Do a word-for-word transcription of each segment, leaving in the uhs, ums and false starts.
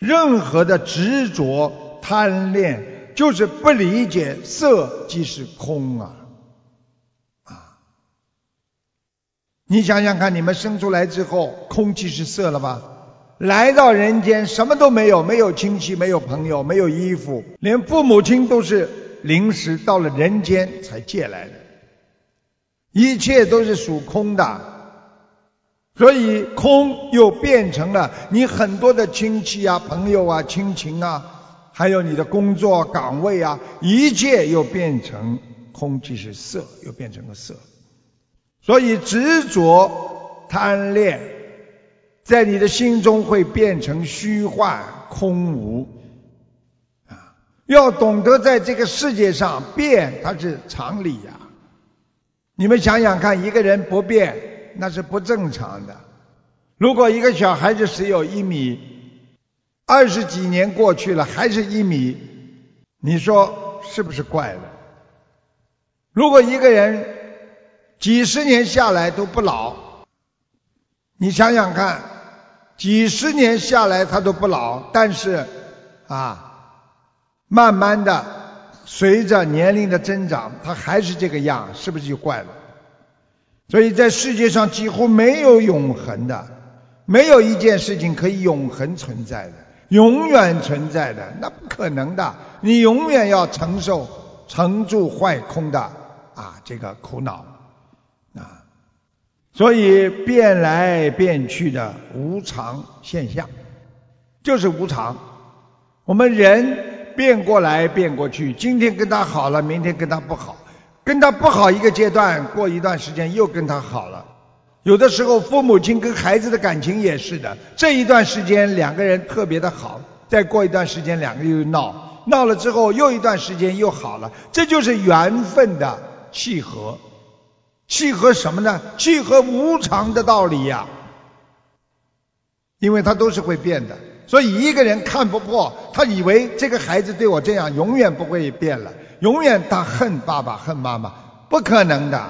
任何的执着贪恋，就是不理解色即是空啊！啊！你想想看，你们生出来之后，空即是色了吧？来到人间，什么都没有，没有亲戚，没有朋友，没有衣服，连父母亲都是临时到了人间才借来的，一切都是属空的。所以空又变成了你很多的亲戚啊、朋友啊、亲情啊，还有你的工作岗位啊，一切又变成空即是色，又变成了色。所以执着贪恋在你的心中会变成虚幻空无啊！要懂得在这个世界上变，它是常理呀、啊。你们想想看，一个人不变，那是不正常的。如果一个小孩子只有一米，二十几年过去了还是一米，你说是不是怪了？如果一个人几十年下来都不老，你想想看，几十年下来他都不老，但是啊，慢慢的随着年龄的增长，他还是这个样，是不是就怪了？所以在世界上几乎没有永恒的，没有一件事情可以永恒存在的，永远存在的，那不可能的。你永远要承受成住坏空的啊这个苦恼啊，所以变来变去的无常现象就是无常。我们人变过来变过去，今天跟他好了，明天跟他不好，跟他不好一个阶段，过一段时间又跟他好了。有的时候父母亲跟孩子的感情也是的，这一段时间两个人特别的好，再过一段时间两个人又闹，闹了之后又一段时间又好了，这就是缘分的契合。契合什么呢？契合无常的道理呀、啊，因为它都是会变的。所以一个人看不破，他以为这个孩子对我这样永远不会变了，永远他恨爸爸恨妈妈，不可能的。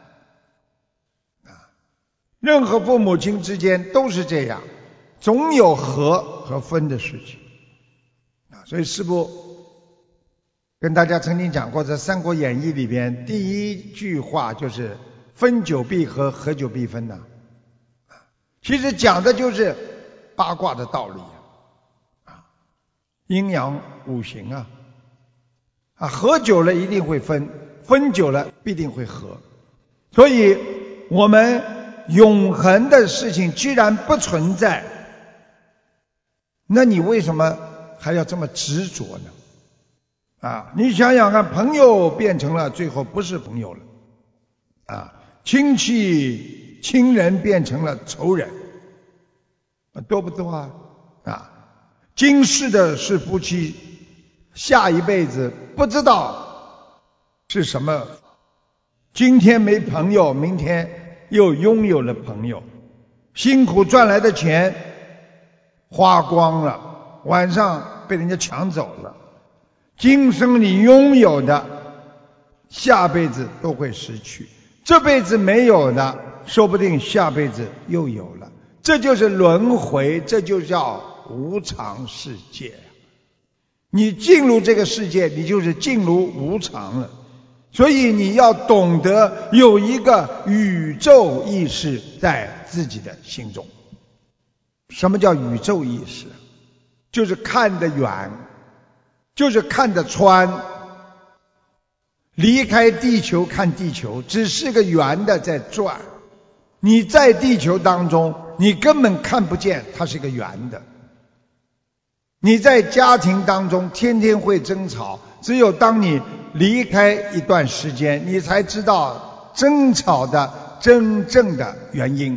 任何父母亲之间都是这样，总有合和分的事情啊。所以师父跟大家曾经讲过，在《三国演义》里边第一句话就是分久必合，合久必分呐、啊。其实讲的就是八卦的道理啊，阴阳五行啊，啊合久了一定会分，分久了必定会合。所以我们永恒的事情既然不存在，那你为什么还要这么执着呢？啊，你想想看，朋友变成了最后不是朋友了，啊，亲戚亲人变成了仇人，啊，多不多啊？啊，今世的是夫妻，下一辈子不知道是什么。今天没朋友，明天又拥有了朋友，辛苦赚来的钱花光了，晚上被人家抢走了。今生你拥有的，下辈子都会失去，这辈子没有的，说不定下辈子又有了。这就是轮回，这就叫无常世界。你进入这个世界，你就是进入无常了。所以你要懂得有一个宇宙意识在自己的心中。什么叫宇宙意识？就是看得远，就是看得穿。离开地球看地球，只是个圆的在转。你在地球当中，你根本看不见它是个圆的。你在家庭当中天天会争吵，只有当你离开一段时间，你才知道争吵的真正的原因。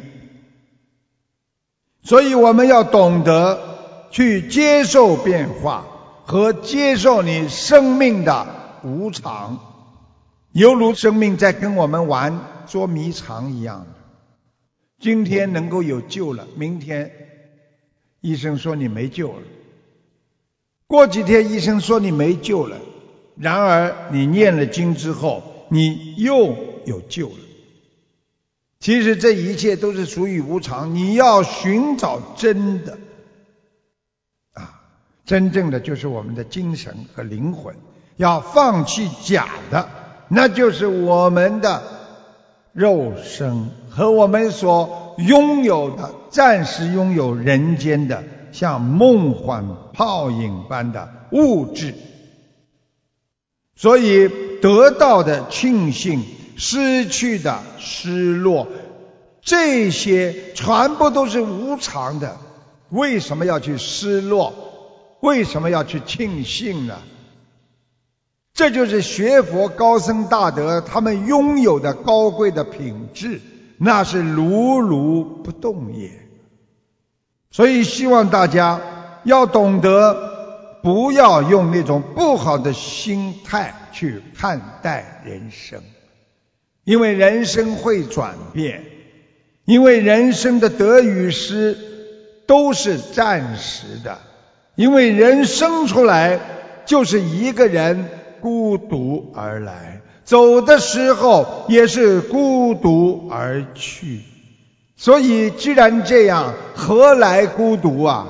所以我们要懂得去接受变化和接受你生命的无常，犹如生命在跟我们玩捉迷藏一样的。今天能够有救了，明天医生说你没救了，过几天医生说你没救了，然而你念了经之后，你又有救了。其实这一切都是属于无常，你要寻找真的啊， 真正的就是我们的精神和灵魂。要放弃假的，那就是我们的肉身和我们所拥有的暂时拥有人间的像梦幻泡影般的物质。所以得到的庆幸，失去的失落，这些全部都是无常的。为什么要去失落？为什么要去庆幸呢？这就是学佛高僧大德他们拥有的高贵的品质，那是如如不动也。所以希望大家要懂得，不要用那种不好的心态去看待人生，因为人生会转变，因为人生的得与失都是暂时的，因为人生出来就是一个人孤独而来，走的时候也是孤独而去。所以既然这样，何来孤独啊？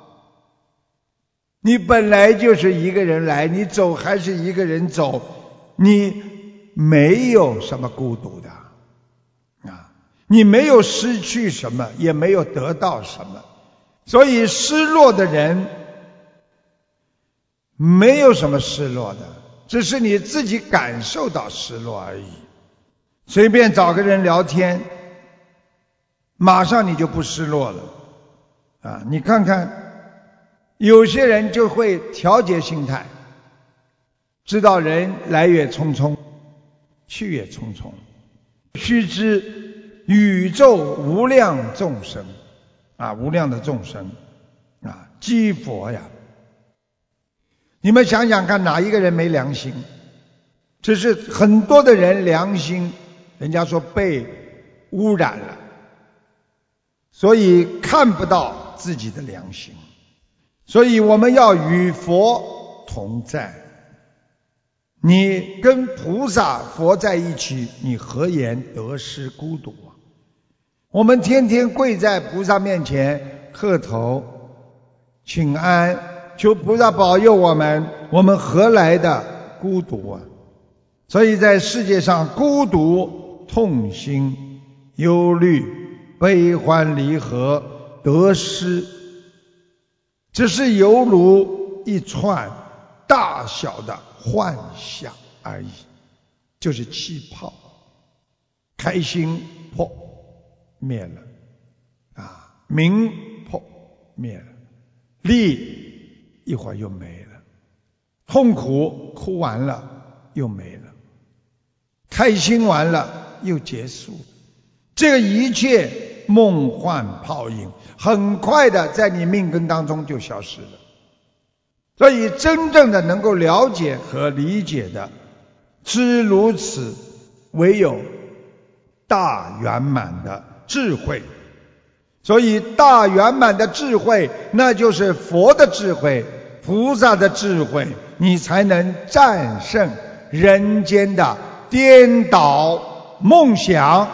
你本来就是一个人来，你走还是一个人走，你没有什么孤独的啊！你没有失去什么，也没有得到什么。所以失落的人没有什么失落的，只是你自己感受到失落而已。随便找个人聊天，马上你就不失落了啊！你看看，有些人就会调节心态，知道人来也匆匆，去也匆匆。须知宇宙无量众生啊，无量的众生啊，积佛呀。你们想想看，哪一个人没良心？只是很多的人良心，人家说被污染了，所以看不到自己的良心。所以我们要与佛同在。你跟菩萨佛在一起，你何言得失孤独啊？我们天天跪在菩萨面前磕头请安，求菩萨保佑我们，我们何来的孤独啊？所以在世界上，孤独、痛心、忧虑、悲欢离合、得失，只是犹如一串大小的幻象而已，就是气泡。开心破灭了啊，名破灭了，利一会儿又没了，痛苦哭完了又没了，开心完了又结束。这个一切梦幻泡影，很快的在你命根当中就消失了。所以真正的能够了解和理解的，知如此，唯有大圆满的智慧。所以大圆满的智慧，那就是佛的智慧，菩萨的智慧，你才能战胜人间的颠倒梦想。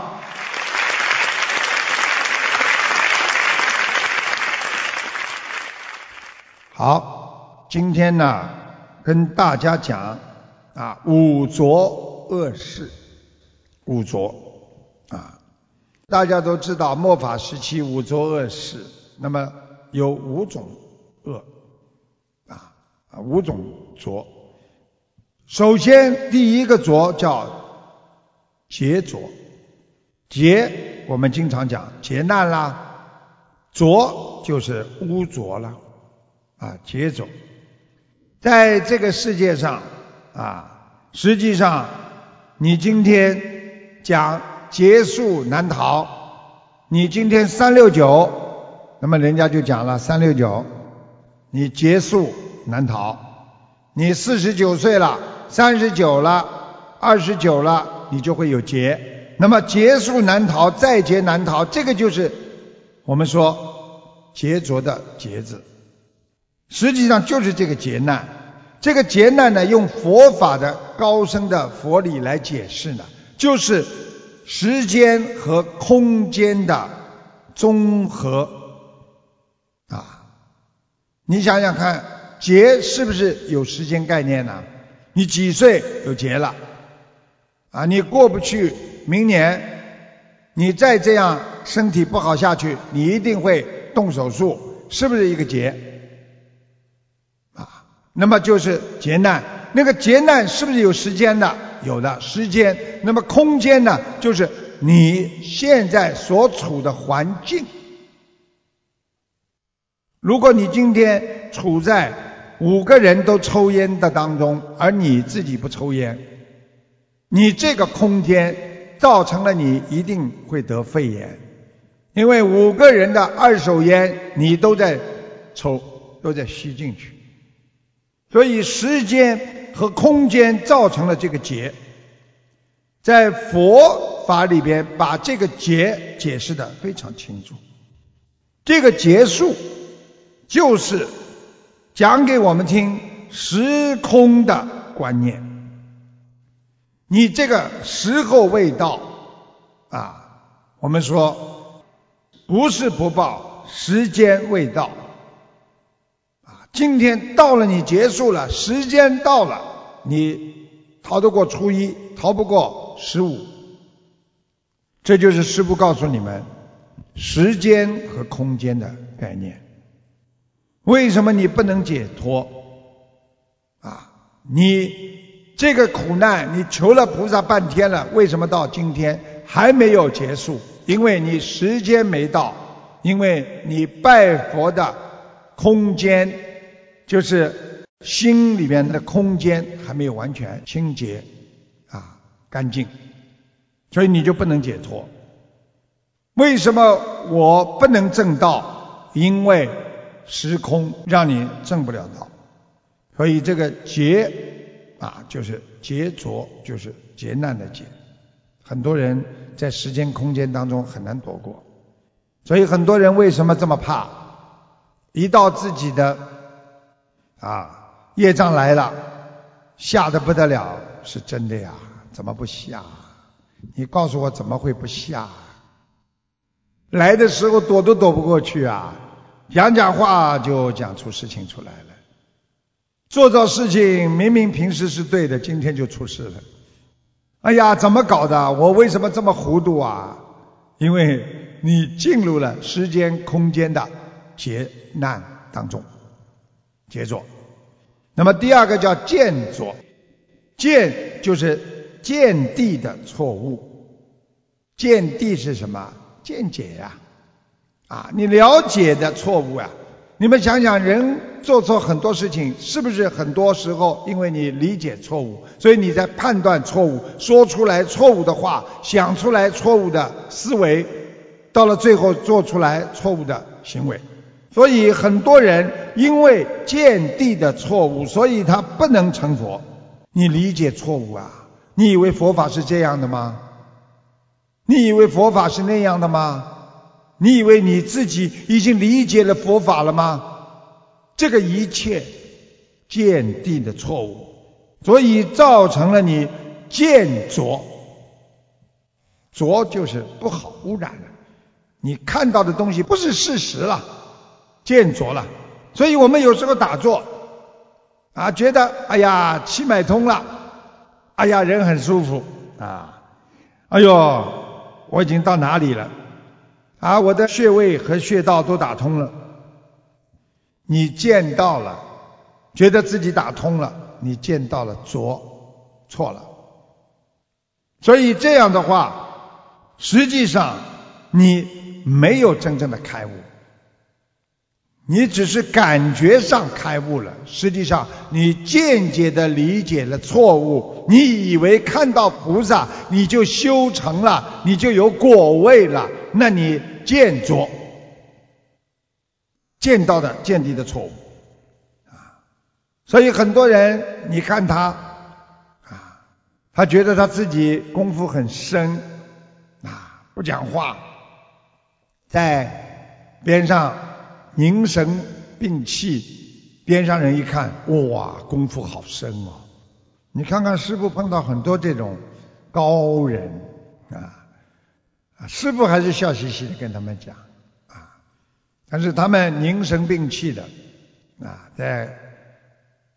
好，今天呢跟大家讲啊五浊恶世。五浊啊，大家都知道末法时期五浊恶世，那么有五种恶啊啊五种浊。首先第一个浊叫劫浊，劫我们经常讲劫难啦，浊就是污浊了啊，劫浊。在这个世界上啊，实际上你今天讲劫数难逃，你今天三六九，那么人家就讲了三六九，你劫数难逃。你四十九岁了，三十九了，二十九了，你就会有劫。那么劫数难逃，再劫难逃，这个就是我们说劫浊的劫字，实际上就是这个劫难。这个劫难呢，用佛法的高深的佛理来解释呢，就是时间和空间的综合啊。你想想看， 劫是不是有时间概念呢？你几岁有劫了啊？你过不去明年，你再这样身体不好下去，你一定会动手术，是不是一个劫啊？那么就是劫难。那个劫难是不是有时间的？有的时间。那么空间呢，就是你现在所处的环境。如果你今天处在五个人都抽烟的当中，而你自己不抽烟，你这个空间造成了你一定会得肺炎，因为五个人的二手烟你都在抽，都在吸进去，所以时间和空间造成了这个劫。在佛法里边把这个劫解释得非常清楚。这个劫数就是讲给我们听时空的观念。你这个时候未到啊，我们说不是不报，时间未到啊。今天到了，你结束了，时间到了，你逃得过初一，逃不过十五。这就是师父告诉你们时间和空间的概念。为什么你不能解脱啊？你这个苦难你求了菩萨半天了，为什么到今天还没有结束？因为你时间没到，因为你拜佛的空间，就是心里面的空间还没有完全清洁啊干净，所以你就不能解脱。为什么我不能证道？因为时空让你证不了道。所以这个劫啊，就是劫浊，就是劫难的劫。很多人在时间空间当中很难躲过，所以很多人为什么这么怕？一到自己的啊业障来了，吓得不得了，是真的呀？怎么不吓？你告诉我怎么会不吓？来的时候躲都躲不过去啊，讲讲话就讲出事情出来了，做做事情明明平时是对的，今天就出事了。哎呀，怎么搞的？我为什么这么糊涂啊？因为你进入了时间空间的劫难当中，劫浊。那么第二个叫见浊，见就是见地的错误。见地是什么？见解呀、啊，啊，你了解的错误啊。你们想想，人做错很多事情，是不是很多时候因为你理解错误，所以你在判断错误，说出来错误的话，想出来错误的思维，到了最后做出来错误的行为。所以很多人因为见地的错误，所以他不能成佛。你理解错误啊？你以为佛法是这样的吗？你以为佛法是那样的吗？你以为你自己已经理解了佛法了吗？这个一切见地的错误，所以造成了你见浊。浊就是不好，污染了，你看到的东西不是事实了，见浊了。所以我们有时候打坐啊，觉得哎呀气脉通了，哎呀人很舒服啊，哎呦我已经到哪里了啊，我的穴位和穴道都打通了。你见到了，觉得自己打通了，你见到了浊，错了。所以这样的话，实际上你没有真正的开悟，你只是感觉上开悟了，实际上你间接的理解了错误。你以为看到菩萨你就修成了，你就有果位了，那你见浊，见到的见地的错误啊。所以很多人你看他啊，他觉得他自己功夫很深啊，不讲话，在边上凝神屏气，边上人一看，哇，功夫好深哦。你看看师父碰到很多这种高人啊，师父还是笑嘻嘻的跟他们讲啊，但是他们凝神屏气的啊，在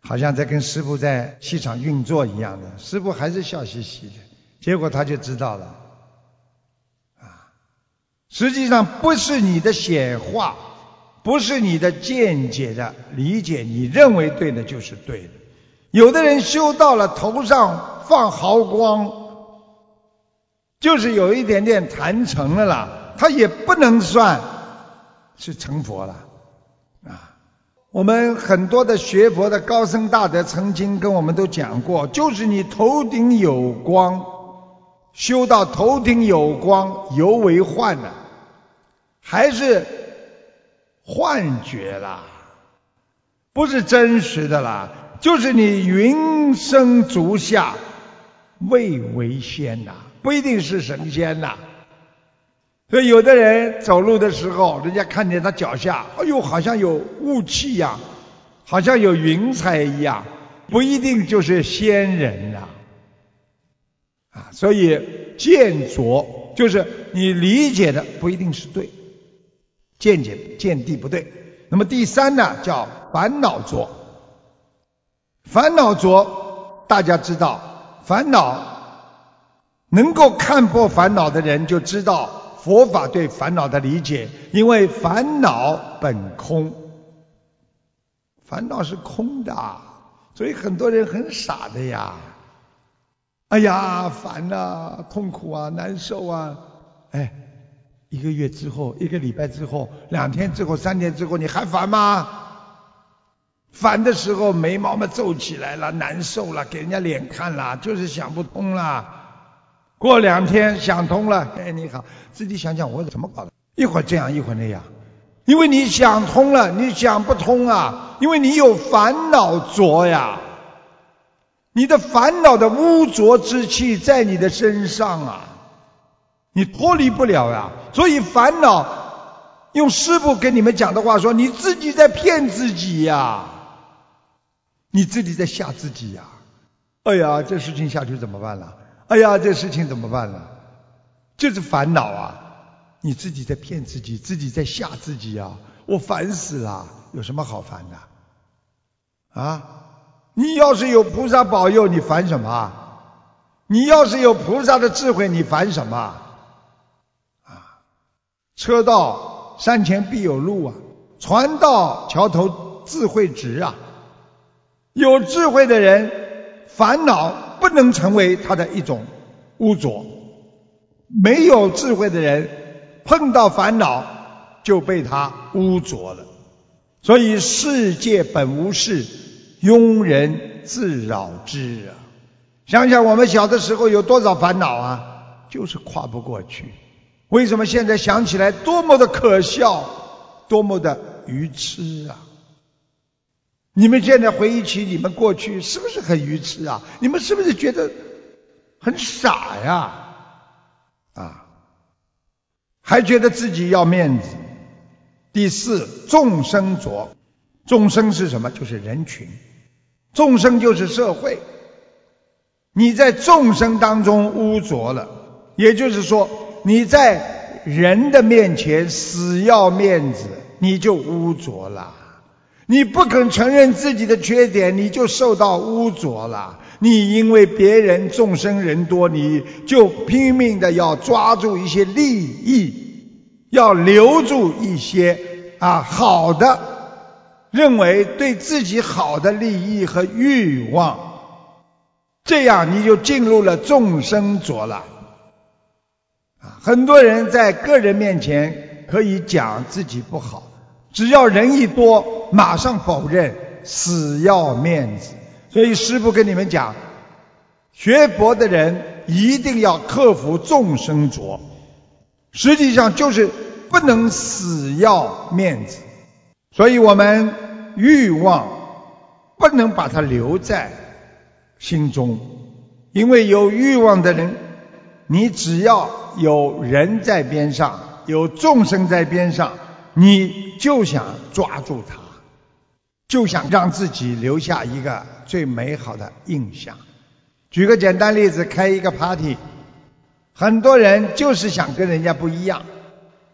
好像在跟师父在戏场运作一样的，师父还是笑嘻嘻的，结果他就知道了啊，实际上不是你的显化，不是你的见解的理解，你认为对的就是对的。有的人修到了头上放毫光，就是有一点点坛成了啦，他也不能算是成佛了啊。我们很多的学佛的高僧大德曾经跟我们都讲过，就是你头顶有光，修到头顶有光犹为幻呢，还是幻觉啦，不是真实的啦，就是你云生足下未为仙呐，不一定是神仙呐。所以有的人走路的时候，人家看见他脚下，哎呦，好像有雾气呀，好像有云彩一样，不一定就是仙人呐。啊，所以见着就是你理解的不一定是对，见解见地不对。那么第三呢，叫烦恼着。烦恼着，大家知道，烦恼能够看破烦恼的人就知道佛法对烦恼的理解，因为烦恼本空，烦恼是空的，所以很多人很傻的呀。哎呀，烦啊，痛苦啊，难受啊，哎，一个月之后，一个礼拜之后，两天之后，三天之后，你还烦吗？烦的时候眉毛嘛皱起来了，难受了，给人家脸看了，就是想不通了。过两天想通了，哎，你好，自己想想我怎么搞的，一会儿这样一会儿那样，因为你想通了，你想不通啊，因为你有烦恼着呀，你的烦恼的污浊之气在你的身上啊，你脱离不了呀。所以烦恼，用师父跟你们讲的话说，你自己在骗自己呀，你自己在吓自己呀。哎呀，这事情下去怎么办了？哎呀，这事情怎么办了？就是烦恼啊，你自己在骗自己，自己在吓自己啊！我烦死了，有什么好烦的？啊，你要是有菩萨保佑，你烦什么？你要是有菩萨的智慧，你烦什么？啊，车到山前必有路啊，船到桥头自会直啊。有智慧的人，烦恼不能成为他的一种污浊，没有智慧的人碰到烦恼就被他污浊了。所以世界本无事，庸人自扰之啊！想想我们小的时候有多少烦恼啊，就是跨不过去。为什么现在想起来多么的可笑，多么的愚痴啊！你们现在回忆起你们过去，是不是很愚痴啊？你们是不是觉得很傻呀？啊，还觉得自己要面子。第四，众生着。众生是什么？就是人群。众生就是社会。你在众生当中污浊了，也就是说，你在人的面前死要面子，你就污浊了。你不肯承认自己的缺点，你就受到污浊了。你因为别人众生人多，你就拼命的要抓住一些利益，要留住一些啊好的，认为对自己好的利益和欲望，这样你就进入了众生着了。啊，很多人在个人面前可以讲自己不好，只要人一多，马上否认，死要面子。所以师父跟你们讲，学佛的人一定要克服众生着，实际上就是不能死要面子。所以我们欲望不能把它留在心中，因为有欲望的人，你只要有人在边上，有众生在边上，你就想抓住他，就想让自己留下一个最美好的印象。举个简单例子，开一个 party， 很多人就是想跟人家不一样，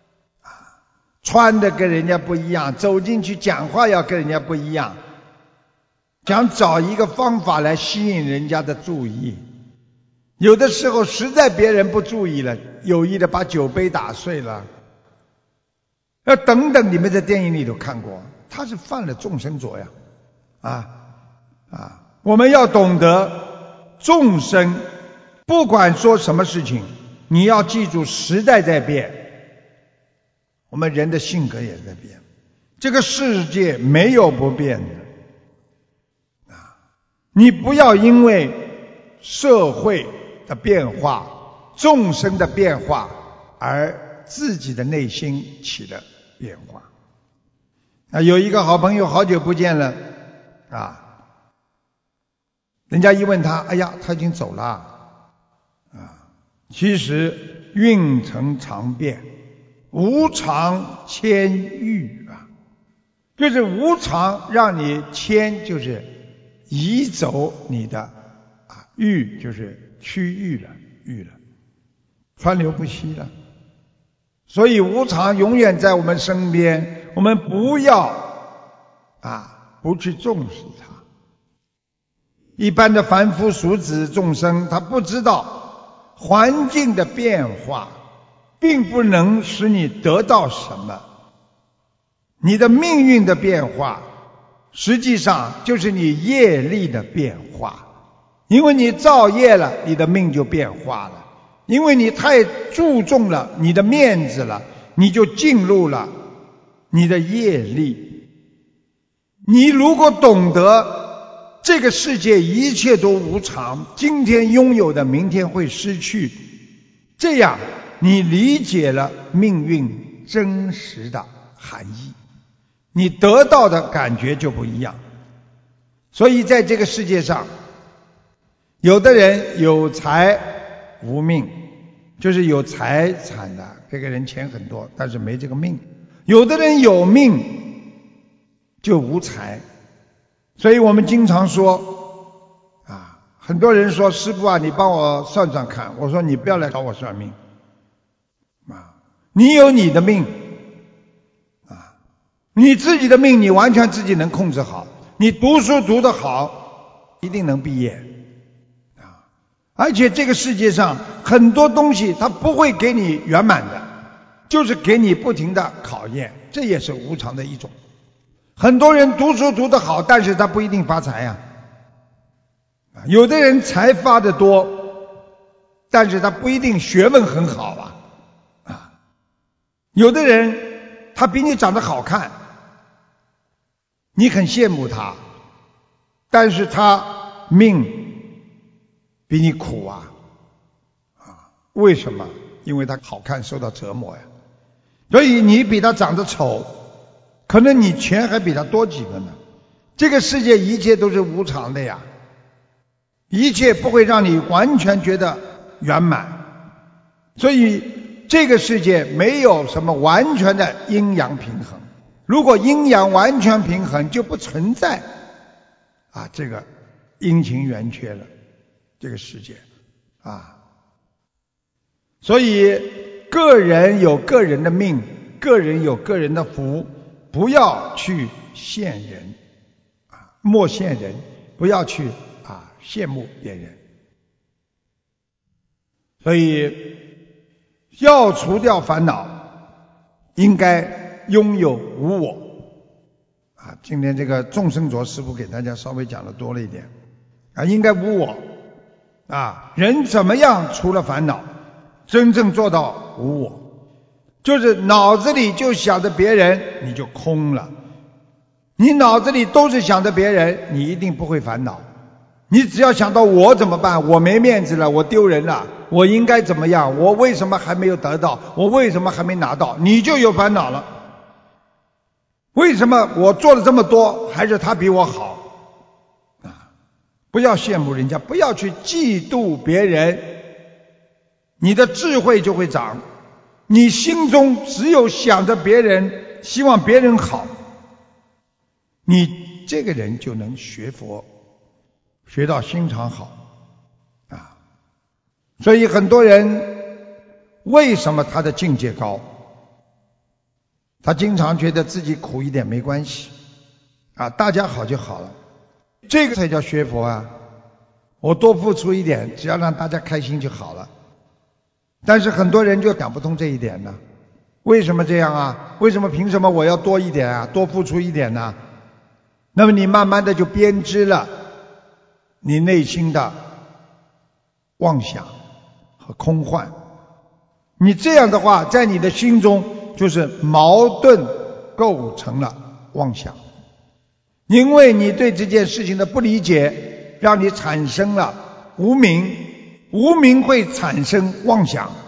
穿的跟人家不一样，走进去讲话要跟人家不一样， 想找一个方法来吸引人家的注意。有的时候实在别人不注意了，有意的把酒杯打碎了，要等等，你们在电影里头看过，他是犯了众生浊呀，啊啊！我们要懂得众生，不管说什么事情，你要记住时代在变，我们人的性格也在变，这个世界没有不变的啊！你不要因为社会的变化、众生的变化而自己的内心起了变化。啊，有一个好朋友好久不见了啊，人家一问他，哎呀，他已经走了啊。其实运程常变，无常迁域啊，就是无常让你迁，就是移走你的啊，域就是区域了，域了，川流不息了。所以无常永远在我们身边，我们不要啊不去重视它。一般的凡夫俗子众生，他不知道环境的变化并不能使你得到什么，你的命运的变化实际上就是你业力的变化。因为你造业了，你的命就变化了。因为你太注重了你的面子了，你就进入了你的业力。你如果懂得这个世界一切都无常，今天拥有的明天会失去，这样你理解了命运真实的含义，你得到的感觉就不一样。所以在这个世界上，有的人有财无命，就是有财产的，这个人钱很多，但是没这个命。有的人有命就无财。所以我们经常说啊，很多人说，师父啊，你帮我算算看。我说你不要来找我算命啊，你有你的命啊，你自己的命你完全自己能控制好，你读书读得好一定能毕业。而且这个世界上很多东西它不会给你圆满的，就是给你不停的考验，这也是无常的一种。很多人读书读得好，但是他不一定发财呀。有的人财发得多，但是他不一定学问很好啊。啊，有的人他比你长得好看，你很羡慕他，但是他命比你苦啊！啊，为什么？因为他好看受到折磨呀。所以你比他长得丑，可能你钱还比他多几个呢。这个世界一切都是无常的呀，一切不会让你完全觉得圆满。所以这个世界没有什么完全的阴阳平衡。如果阴阳完全平衡，就不存在啊这个阴晴圆缺了。这个世界啊，所以个人有个人的命，个人有个人的福，不要去羡人啊，莫羡人，不要去啊羡慕别人。所以要除掉烦恼，应该拥有无我啊。今天这个众生浊师父给大家稍微讲的多了一点啊，应该无我。啊，人怎么样除了烦恼，真正做到无我，就是脑子里就想着别人，你就空了。你脑子里都是想着别人，你一定不会烦恼。你只要想到我怎么办，我没面子了，我丢人了，我应该怎么样，我为什么还没有得到，我为什么还没拿到，你就有烦恼了。为什么我做了这么多，还是他比我好？不要羡慕人家，不要去嫉妒别人，你的智慧就会长。你心中只有想着别人，希望别人好，你这个人就能学佛，学到心肠好啊。所以很多人为什么他的境界高？他经常觉得自己苦一点没关系啊，大家好就好了。 这个才叫学佛啊！我多付出一点，只要让大家开心就好了。但是很多人就想不通这一点呢。为什么这样啊？为什么凭什么我要多一点啊？多付出一点呢？那么你慢慢的就编织了你内心的妄想和空幻。你这样的话，在你的心中就是矛盾构成了妄想。因为你对这件事情的不理解，让你产生了无明，无明会产生妄想。